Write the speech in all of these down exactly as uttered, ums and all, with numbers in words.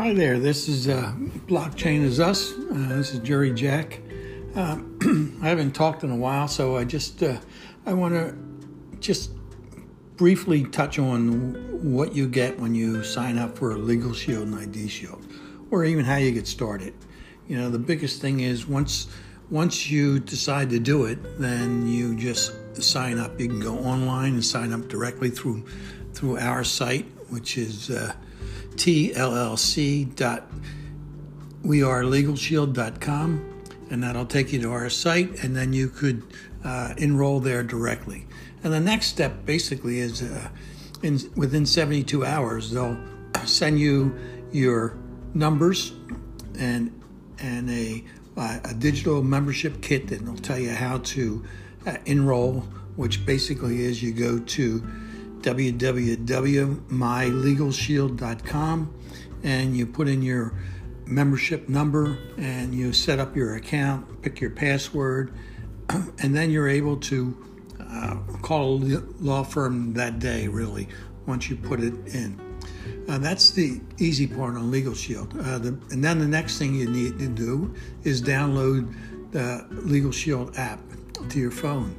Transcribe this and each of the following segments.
Hi there, this is uh, Blockchain is Us. Uh, this is Jerry Jack. Uh, I haven't talked in a while, so I just uh, I want to just briefly touch on what you get when you sign up for a Legal Shield and I D Shield, or even how you get started. You know, the biggest thing is once once you decide to do it, then you just sign up. You can go online and sign up directly through through our site, which is uh, T L L C dot we are legal shield dot com, and that'll take you to our site, and then you could uh, enroll there directly. And the next step basically is uh, in, within seventy-two hours, they'll send you your numbers and and a, a digital membership kit that will tell you how to uh, enroll, which basically is you go to w w w dot my legal shield dot com and you put in your membership number and you set up your account, pick your password, and then you're able to uh, call a law firm that day, really, once you put it in. Uh, that's the easy part on Legal Shield. Uh, the, and then the next thing you need to do is download the Legal Shield app to your phone.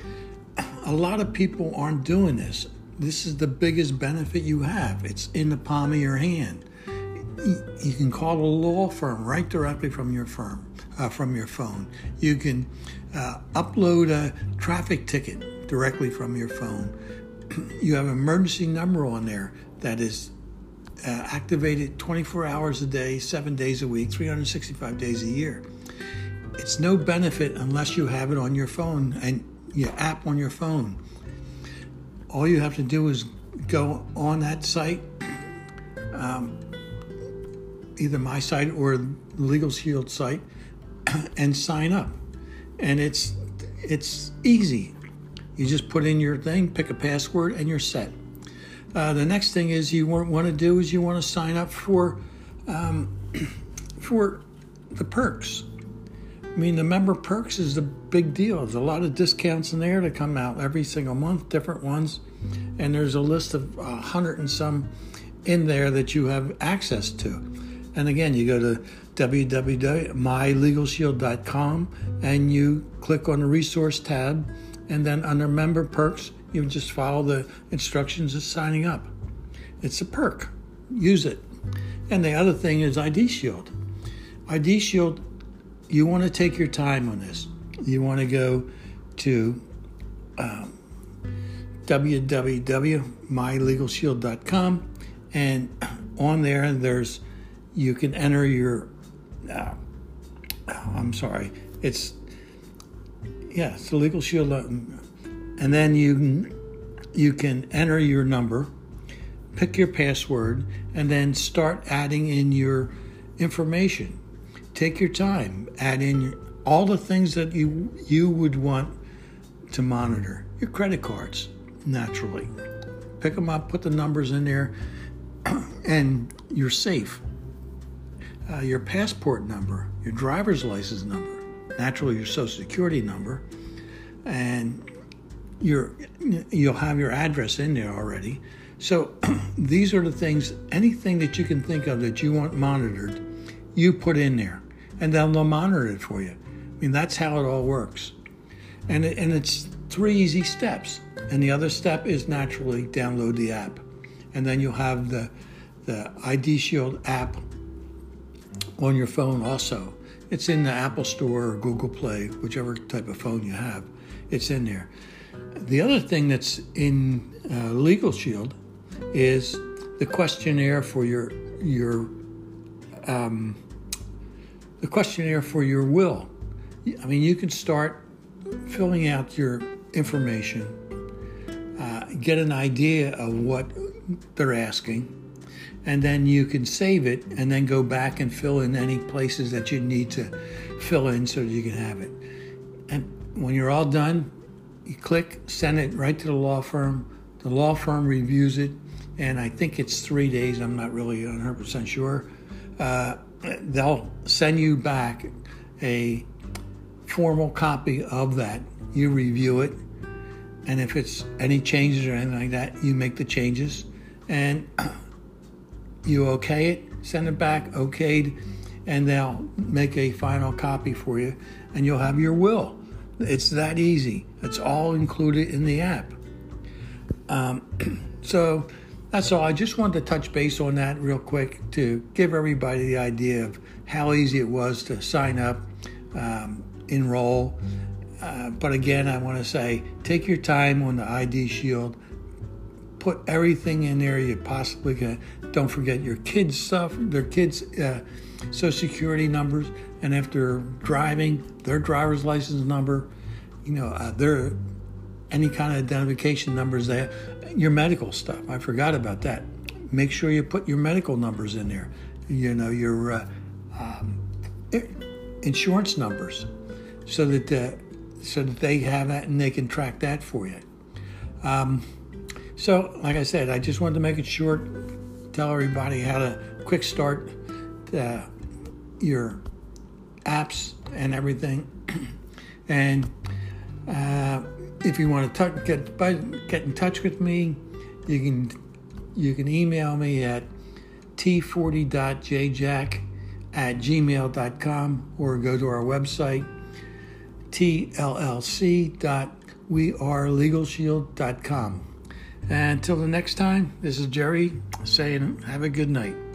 A lot of people aren't doing this. This is the biggest benefit you have. It's in the palm of your hand. You can call a law firm right directly from your firm, uh, from your phone. You can uh, upload a traffic ticket directly from your phone. You have an emergency number on there that is uh, activated twenty-four hours a day, seven days a week, three hundred sixty-five days a year. It's no benefit unless you have it on your phone and your app on your phone. All you have to do is go on that site, um, either my site or the Legal Shield site, and sign up. And it's it's easy. You just put in your thing, pick a password, and you're set. Uh, the next thing is you want to do is you want to sign up for um, for the perks. I mean, the member perks is a big deal. There's a lot of discounts in there that come out every single month, different ones. And there's a list of a hundred and some in there that you have access to. And again, you go to w w w dot my legal shield dot com and you click on the resource tab. And then under member perks, you just follow the instructions of signing up. It's a perk. Use it. And the other thing is I D Shield. I D Shield, you want to take your time on this. You want to go to um, w w w dot my legal shield dot com, and on there, there's you can enter your. Uh, I'm sorry, it's yeah, it's the Legal Shield, and then you you can enter your number, pick your password, and then start adding in your information. Take your time. Add in all the things that you you would want to monitor. Your credit cards, naturally. Pick them up, put the numbers in there, and you're safe. Uh, your passport number, your driver's license number, naturally your social security number, and your you'll have your address in there already. So these are the things, anything that you can think of that you want monitored, you put in there. And then they'll monitor it for you. I mean, that's how it all works. And it, and it's three easy steps. And the other step is naturally download the app. And then you'll have the, the I D Shield app on your phone also. It's in the Apple Store or Google Play, whichever type of phone you have. It's in there. The other thing that's in uh, Legal Shield is the questionnaire for your, your um, the questionnaire for your will. I mean, you can start filling out your information, uh, get an idea of what they're asking, and then you can save it and then go back and fill in any places that you need to fill in so that you can have it. And when you're all done, you click, send it right to the law firm. The law firm reviews it, and I think it's three days. I'm not really one hundred percent sure. Uh, they'll send you back a formal copy of that. You review it, and if it's any changes or anything like that, you make the changes, and you okay it, send it back, okayed, and they'll make a final copy for you, and you'll have your will. It's that easy. It's all included in the app. Um, so that's all. I just wanted to touch base on that real quick to give everybody the idea of how easy it was to sign up, um, enroll. Uh, but again, I want to say, take your time on the I D Shield. Put everything in there you possibly can. Don't forget your kids' stuff, their kids' uh, Social Security numbers, and if they're driving, their driver's license number. You know, uh, their any kind of identification numbers. There, your medical stuff. I forgot about that. Make sure you put your medical numbers in there. You know, your uh, um, insurance numbers, so that. Uh, so that they have that and they can track that for you. Um, so, like I said, I just wanted to make it short, tell everybody how to quick start uh, your apps and everything. And uh, if you want to t- get get in touch with me, you can you can email me at t forty dot j jack at gmail dot com or go to our website, T L L C dot we are legal shield dot com. And until the next time, this is Jerry saying have a good night.